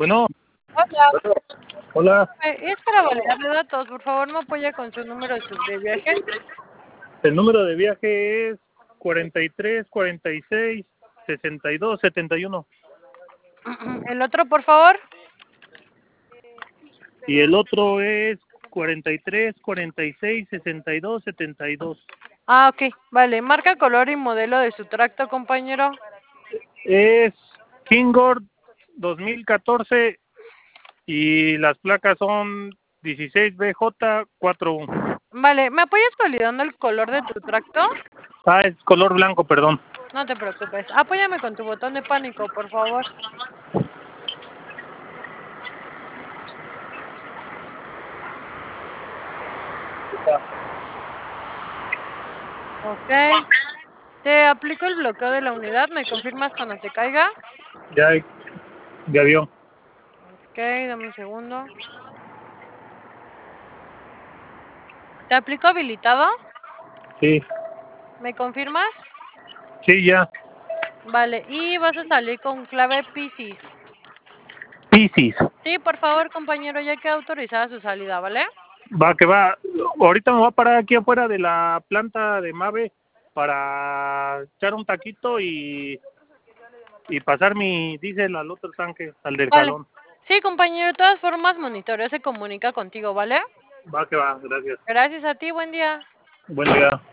Bueno, Hola, hola. es para validarle datos. Por favor, me apoya con su número de viaje. El número de viaje es 43 46 62 71. El otro, por favor. Y el otro es 43 46 62 72. Ah, ok. Vale, marca, color y modelo de su tracto, compañero. Es Kingord 2014 y las placas son 16BJ41. Vale, ¿me apoyas validando el color de tu tracto? Ah, es color blanco, perdón. No te preocupes. Apóyame con tu botón de pánico, por favor. Ok. Te aplico el bloqueo de la unidad. ¿Me confirmas cuando se caiga? Ya vio. Ok, dame un segundo. ¿Te aplico habilitado? Sí, ¿Me confirmas? sí, ya. Vale, y vas a salir con clave Piscis. Piscis. Sí, por favor, compañero, ya queda autorizada su salida, ¿vale? Va que va. Ahorita me voy a parar aquí afuera de la planta de Mave para echar un taquito y pasar mi diésel al otro tanque, al del Vale. jalón. Sí, compañero, de todas formas, monitoreo se comunica contigo, ¿vale? Va que va, gracias. Gracias a ti, buen día. Buen día.